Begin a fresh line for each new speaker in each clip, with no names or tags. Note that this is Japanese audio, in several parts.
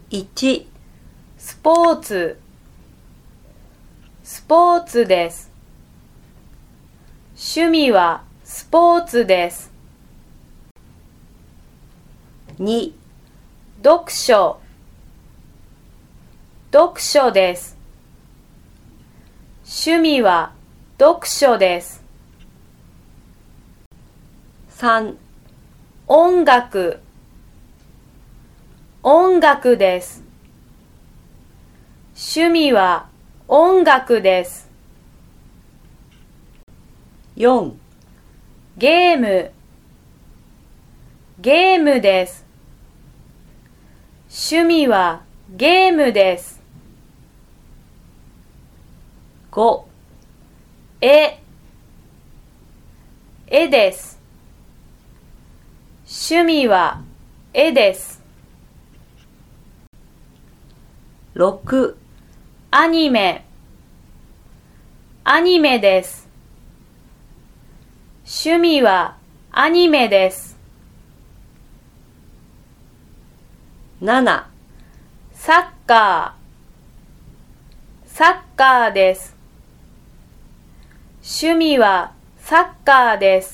1、
スポーツ、スポーツです。趣味はスポーツです。
2、
読書、読書です。趣味は読書です。
3、
音楽、音楽です。趣味は音楽です。
4、
ゲーム、ゲームです。趣味はゲームです。
5、
絵です。趣味は絵です。
6、
アニメです。趣味はアニメです。
7、
サッカーです。趣味はサッカーです。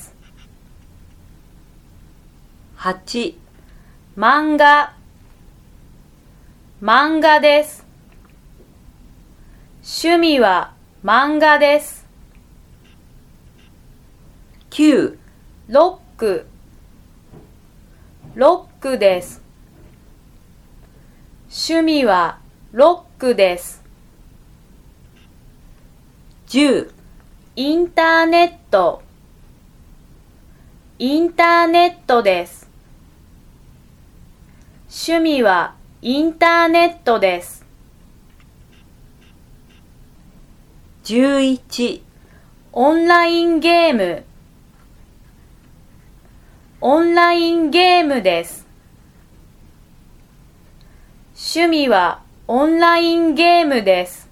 8、
漫画です。趣味は漫画です。
9、
ロックです。趣味はロックです。
10、
インターネットです。趣味はインターネットです。
11、
オンラインゲームです。趣味はオンラインゲームです。